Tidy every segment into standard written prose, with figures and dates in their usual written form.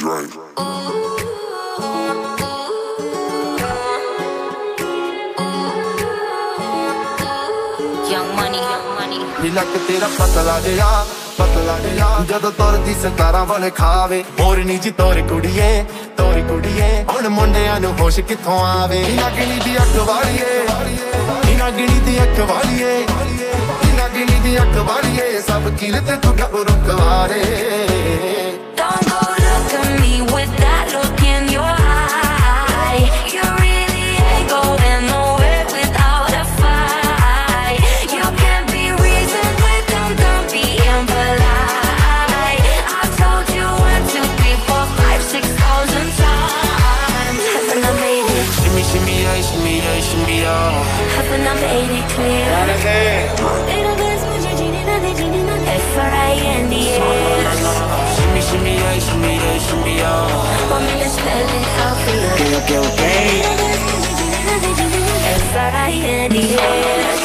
Drake. ਲੱਕ ਤੇਰਾ ਪਤਲਾ ਜਿਹਾ ਜਦੋਂ ਤੁਰਦੀ ਸਤਾਰਾਂ ਵਾਲੇ ਖਾਵੇ ਮੋਰਨੀ ਜੀ ਤੋਰੇ ਕੁੜੀਏ ਹੁਣ ਮੁੰਡਿਆਂ ਨੂੰ ਹੋਸ਼ ਕਿੱਥੋਂ ਆਵੇ ਨਾਗਣੀ ਦੀ ਅੱਖ ਵਾਲੀਏ ਨਾਗਣੀ ਦੀ ਅੱਖ ਵਾਲੀਏ ਸਭ ਕੀਲ ਤੇ ਤੂੰ ਗੱਭਰੂ ਕੁਆਰੇ I made it clear. Little bit मुझे जीने ना दे F-R-I-N-D-S. Shimmy, shimmy, Want me to spell it out for you? Okay. Little bit मुझे जीने ना दे F-R-I-N-D-S.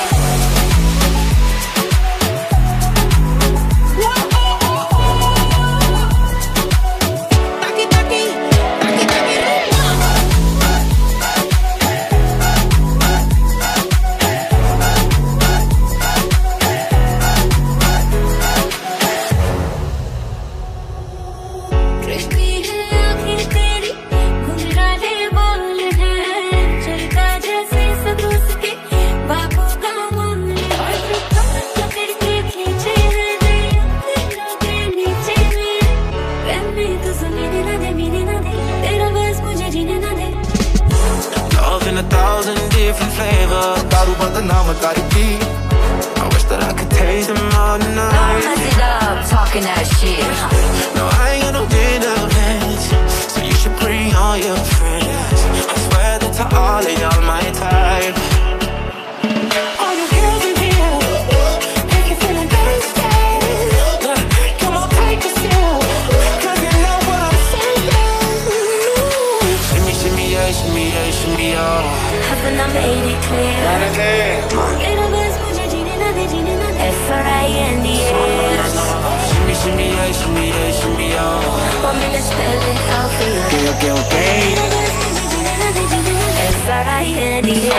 In 1,000 different flavors दारू बदनाम करती I wish that I could taste them all night. Mess it up, talking that shit. No, I ain't got no dinner plans, so you should bring all your friends. I swear that to all of y'all my type. All you girls in here, make you feeling thirsty. Come on, take a sip, 'cause you know what I'm saying. Shimmy, yeah. Haven't I made it clear? Little bit मुझे जीने ना दे F-R-I-N-D-S. Shimmy, yeah. Want me to spell it out for you? Okay. Little bit मुझे जीने ना दे F-R-I-N-D-S.